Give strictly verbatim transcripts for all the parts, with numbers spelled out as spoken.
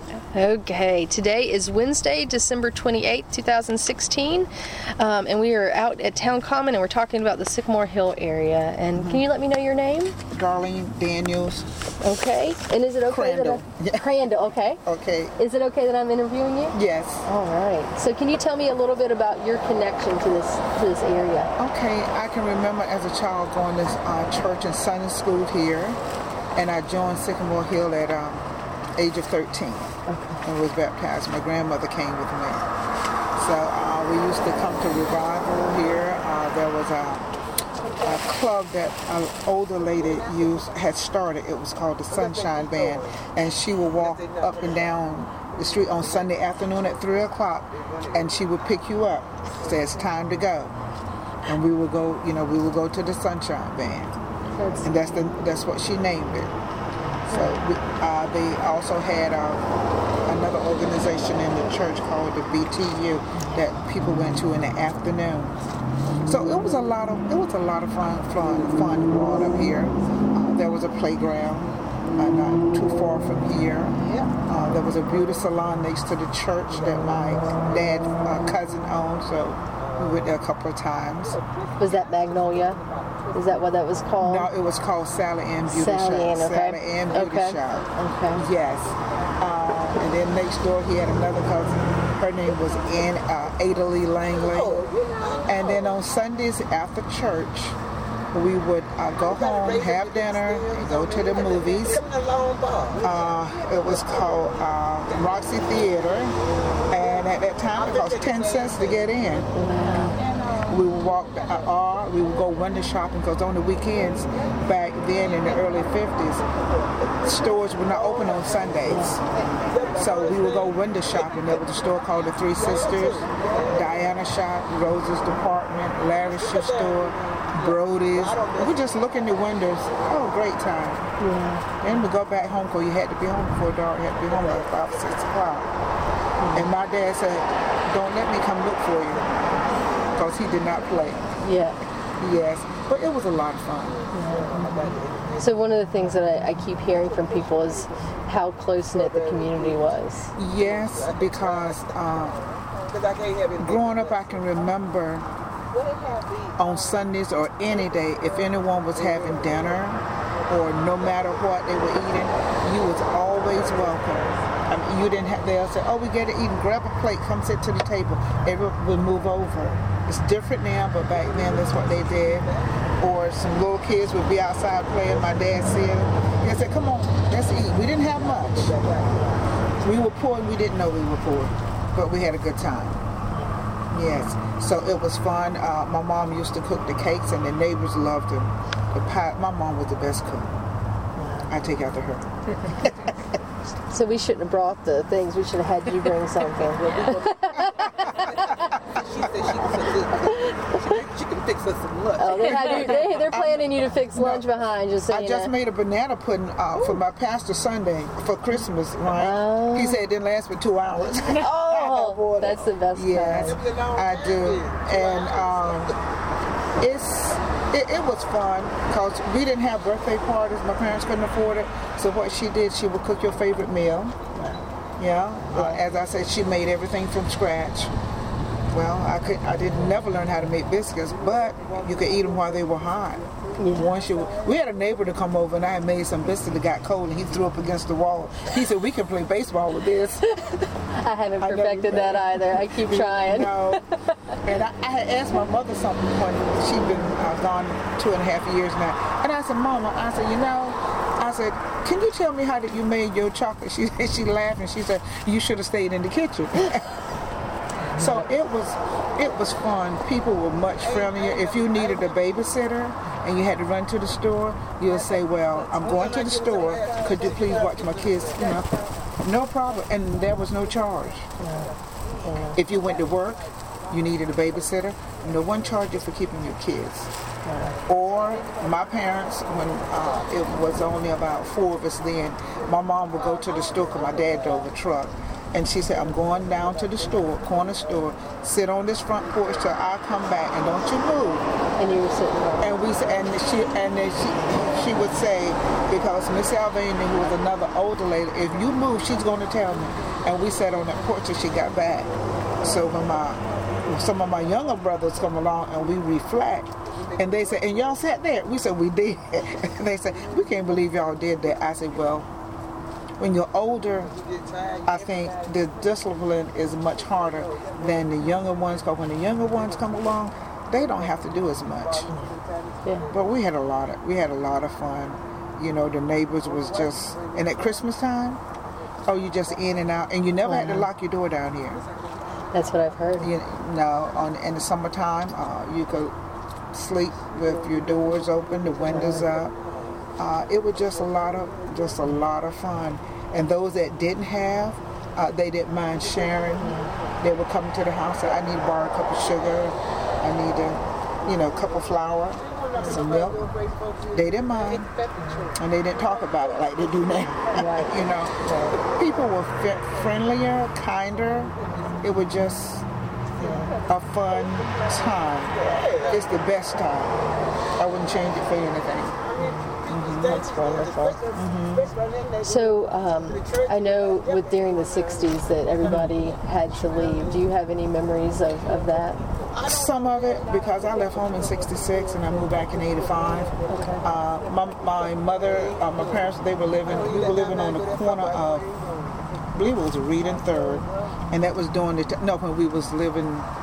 Okay, today is Wednesday, December twenty-eighth, two thousand sixteen, um, and we are out at Town Common and we're talking about the Sycamore Hill area. And mm-hmm. Can you let me know your name? Darlene Daniels. Okay, and is it okay Crandall. that I... Yeah. Crandall, okay. Okay. Is it okay that I'm interviewing you? Yes. All right. So can you tell me a little bit about your connection to this to this area? Okay, I can remember as a child going to uh, church and Sunday school here, and I joined Sycamore Hill at um, age of thirteen. Okay. And was baptized. My grandmother came with me. So uh, we used to come to revival here. Uh, there was a, a club that an older lady used had started. It was called the Sunshine Band, and she would walk up and down the street on Sunday afternoon at three o'clock, and she would pick you up. Say it's time to go, and we would go. You know, we would go to the Sunshine Band, that's and that's the that's what she named it. So we, uh, they also had uh, another organization in the church called the B T U that people went to in the afternoon. So it was a lot of it was a lot of fun fun fun brought up here. Uh, there was a playground uh, not too far from here. Uh, there was a beauty salon next to the church that my dad's uh, cousin owned. So we went there a couple of times. Was that Magnolia? Is that what that was called? No, it was called Sally Ann Beauty Sally Shop. Ann, okay. Sally Ann Beauty okay. Shop. Okay. Yes. Uh, and then next door he had another cousin. Her name was Ann, uh, Ada Lee Langley. And then on Sundays after church, we would uh, go home, have dinner, and go to the movies. Uh, it was called uh, Roxy Theater. And at that time, it cost ten cents to get in. We would walk, uh, or we would go window shopping, because on the weekends, back then in the early fifties, stores were not open on Sundays. So we would go window shopping. There was a store called the Three Sisters, Diana Shop, Rose's Department, Larry's Shoe Store, Brody's. We just look in the windows. Oh, great time. Yeah. Then we go back home, because you had to be home before dark. You had to be home at about six o'clock. Mm-hmm. And my dad said, don't let me come look for you. Because he did not play. Yeah. Yes. But it was a lot of fun. Yeah. So one of the things that I, I keep hearing from people is how close-knit the community was. Yes, because uh, growing up I can remember on Sundays or any day, if anyone was having dinner or no matter what they were eating, you was always welcome. I mean, you didn't have, they'll say, oh, we got to eat, grab a plate, come sit to the table. Everyone would move over. It's different now, but back then that's what they did. Or some little kids would be outside playing. My dad said, he said, come on, let's eat. We didn't have much. We were poor and we didn't know we were poor, but we had a good time. Yes, so it was fun. Uh, my mom used to cook the cakes and the neighbors loved them. The pie, my mom was the best cook. I take after her. So we shouldn't have brought the things. We should have had you bring something. She said she can, she can fix us some lunch. Oh, they had you, they, they're planning you to fix lunch no, behind. Just so I you just know. made a banana pudding uh, for my pastor Sunday for Christmas, right? Oh. He said it didn't last but two hours. Oh, that's the best yes, part. I do. And um, it's it, it was fun because we didn't have birthday parties. My parents couldn't afford it. So what she did, she would cook your favorite meal. Yeah. Uh, as I said, she made everything from scratch. Well, I could, I didn't never learn how to make biscuits, but you could eat them while they were hot. Yeah. Once you, we had a neighbor to come over, and I had made some biscuits that got cold, and he threw up against the wall. He said, "We can play baseball with this." I haven't perfected I that either. I keep trying. No. And I, I had asked my mother something when she'd been uh, gone two and a half years now, and I said, "Mama," I said, "You know," I said, "Can you tell me how that you made your chocolate?" She she laughed and she said, "You should have stayed in the kitchen." So it was it was fun. People were much friendlier. If you needed a babysitter and you had to run to the store, you would say, well, I'm going to the store. Could you please watch my kids? You know, no problem. And there was no charge. If you went to work, you needed a babysitter, no one charged you for keeping your kids. Or my parents, when uh, it was only about four of us then, my mom would go to the store because my dad drove a truck. And she said, I'm going down to the store, corner store, sit on this front porch till I come back, and don't you move. And you were sitting there. And we and she and then she she would say, because Miss Alvania, who was another older lady, if you move, she's going to tell me. And we sat on that porch till she got back. So when my some of my younger brothers come along and we reflect, and they say, and y'all sat there. We said we did. And they said, we can't believe y'all did that. I said, well, when you're older, I think the discipline is much harder than the younger ones, because when the younger ones come along, they don't have to do as much. Yeah. But we had a lot of we had a lot of fun. You know, the neighbors was just, and at Christmas time, oh, you just in and out, and you never wow. had to lock your door down here. That's what I've heard. You know, on in the summertime, uh, you could sleep with your doors open, the windows up. Uh, it was just a lot of just a lot of fun. And those that didn't have, uh, they didn't mind sharing. They would come to the house and say, I need to borrow a cup of sugar. I need a, you know, cup of flour, some milk. They didn't mind. And they didn't talk about it like they do now. Right. You know, people were f- friendlier, kinder. It was just a fun time. It's the best time. I wouldn't change it for anything. Mm-hmm. That's wonderful. Mm-hmm. So um, I know with during the sixties that everybody had to leave. Do you have any memories of, of that? Some of it, because I left home in sixty-six and I moved back in eighty-five. Okay. Uh, my, my mother, uh, my parents, they were living, we were living on the corner of, I believe it was Reed and Third, and that was during the, t- no, when we was living,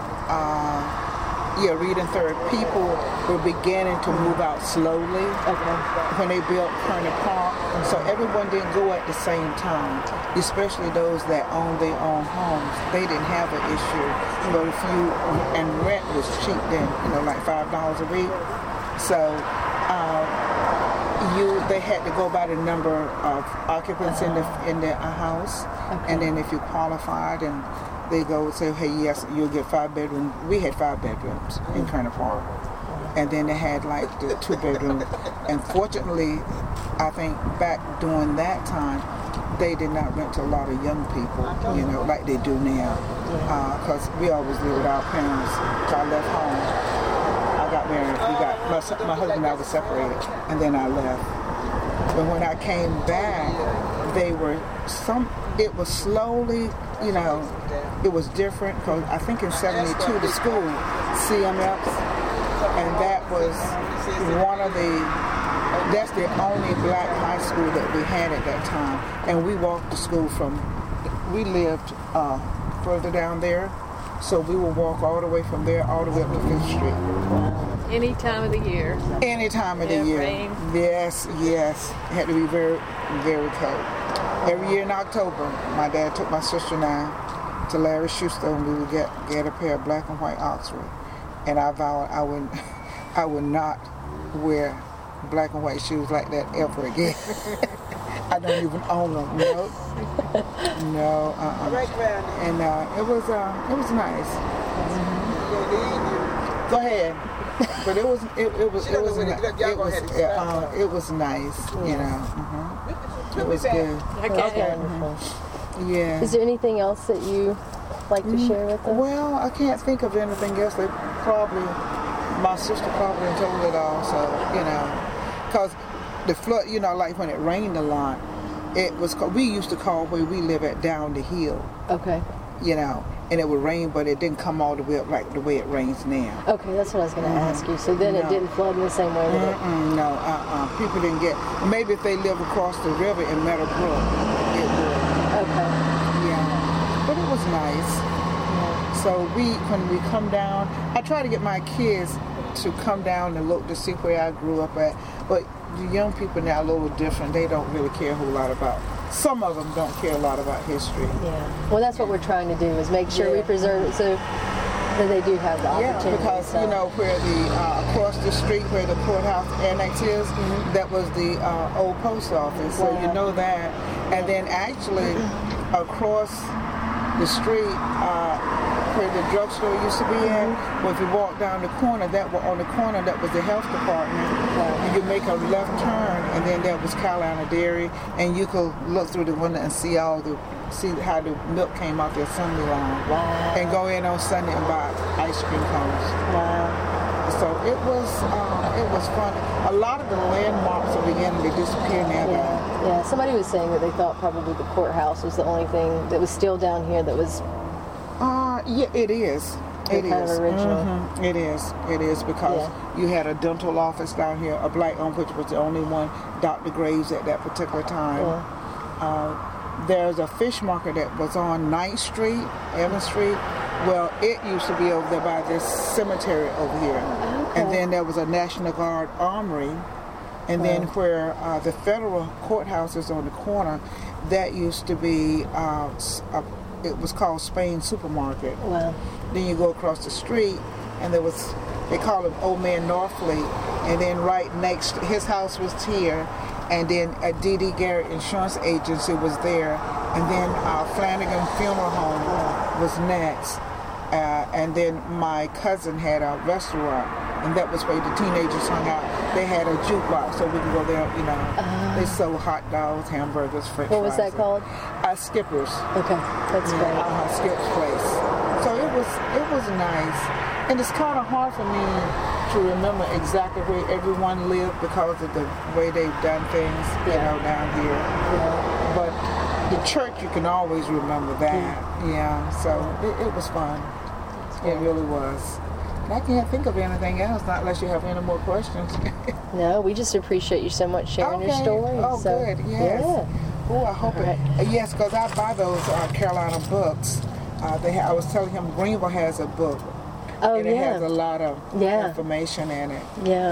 uh, yeah, Reed and Third. People were beginning to move out slowly okay. when they built Kearney Park, so everyone didn't go at the same time, especially those that owned their own homes. They didn't have an issue, but if you, and rent was cheap then, you know, like five dollars a week. So uh, you, they had to go by the number of occupants in the in the uh, house, okay. and then if you qualified, and they go and say, hey, yes, you'll get five bedrooms. We had five bedrooms in Kearney Park. And then they had like the two bedrooms. And fortunately, I think back during that time, they did not rent to a lot of young people, you know, like they do now. Because uh, we always lived with our parents. So I left home. I got married. We got, my, my husband and I were separated. And then I left. But when I came back, they were some, it was slowly, you know, it was different, because I think in seventy-two the school, C M Fs, and that was one of the, that's the only black high school that we had at that time. And we walked to school from, we lived uh, further down there, so we would walk all the way from there all the way up to Fifth Street. Any time of the year. Any time of the Yeah, year. rain. Yes, yes. It had to be very, very cold. Every year in October, my dad took my sister and I to Larry Schuster, and we would get, get a pair of black and white Oxford. And I vowed I would, I would not wear black and white shoes like that ever again. I don't even own them. No, no. Uh-uh. And uh, it was, uh, it was nice. Mm-hmm. Go ahead. But it was, it, it was, it was, it was, it, uh, it was nice. You know. Mm-hmm. It was good. Okay. Mm-hmm. Yeah. Is there anything else that you like to share with us? Well, I can't think of anything else. They probably, my sister probably told it all. So, you know, because the flood, you know, like when it rained a lot, it was, we used to call where we live at down the hill. Okay. You know, and it would rain, but it didn't come all the way up like the way it rains now. Okay, that's what I was going to mm-hmm. ask you. So then no. it didn't flood in the same way that Mm-mm, it? No, uh-uh. People didn't get, maybe if they live across the river in Meadowbrook, it would. Okay. Yeah. But it was nice. Yeah. So we, when we come down, I try to get my kids to come down and look to see where I grew up at. But the young people now are a little different. They don't really care a whole lot about, some of them don't care a lot about history. Yeah. Well, that's what we're trying to do, is make sure yeah. we preserve it so that they do have the opportunity. Yeah, because, so. you know, where the, uh, across the street where the courthouse annex is, mm-hmm. that was the uh, old post office. So wow. you know that. And then actually, across the street, uh, where the drugstore used to be at, mm-hmm. well, if you walk down the corner, that was on the corner, that was the health department. Wow. You could make a left turn, and then there was Carolina Dairy, and you could look through the window and see all the, see how the milk came out the assembly line. Wow. And go in on Sunday and buy ice cream cones. Wow. So it was um, it was fun. A lot of the landmarks are beginning to disappear now. Yeah, yeah. Somebody was saying that they thought probably the courthouse was the only thing that was still down here that was. Uh, yeah, it is. It kind is. of original. Mhm. It is. It is because Yeah. you had a dental office down here, a black owned, which was the only one, Doctor Graves at that particular time. Yeah. Uh, there's a fish market that was on ninth Street, Evans Street. Well, it used to be over there by this cemetery over here. Okay. And then there was a National Guard armory. And then Wow. where uh, the federal courthouse is on the corner, that used to be, uh, s- a, it was called Spain Supermarket. Wow. Then you go across the street, and there was, they call him Old Man Norfleet. And then right next, his house was here. And then a D D Garrett Insurance Agency was there. And then uh, Flanagan Funeral Home was next. Uh, and then my cousin had a restaurant, and that was where the teenagers hung out. They had a jukebox, so we could go there, you know. Uh, they sold hot dogs, hamburgers, french What was fries. that called? Uh, Skippers. Okay, that's Yeah, great. uh-huh, Skip's place. So it was, it was nice. And it's kind of hard for me to remember exactly where everyone lived because of the way they've done things, you Yeah. know, down here. Yeah. But the church, you can always remember that. Yeah, so it, it was fun. It really was. And I can't think of anything else, not unless you have any more questions. No, we just appreciate you so much sharing your Okay. story. Oh, so, good. Yes. Yeah. Oh, I hope Right. it. Uh, yes, because I buy those uh, Carolina books. Uh, they ha- I was telling him Greenville has a book. Oh, and it yeah. has a lot of Yeah. information in it. Yeah.